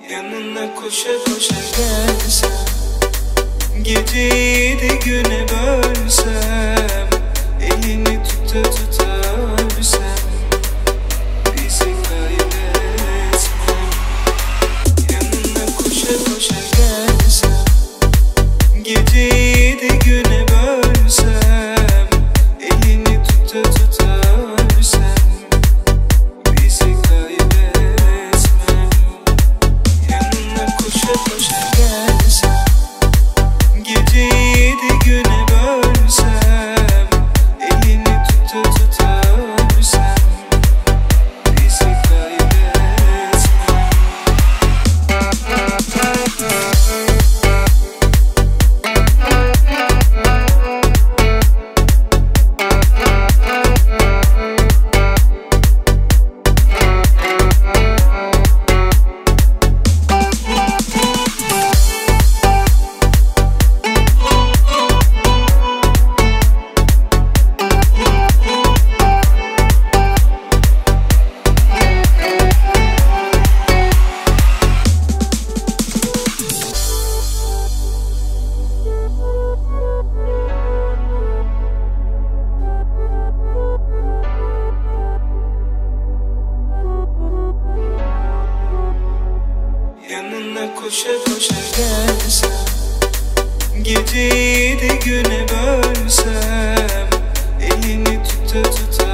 Yanına koşa koşa gelsem, geceyi de güne bölsem, elini tuta tuta ölsem, bizi kaybetmem. Yanına koşa koşa gelsem, geceyi de güne bölsem, elini tuta tuta ölsem, bizi kaybetmem. Yanına koşa koşa gelsem, geceyi de güne bölsem, elini tuta tuta ölsem, bizi kaybetmem. Yanına koşa koşa gelsem, geceyi de güne bölsem, elini tuta tuta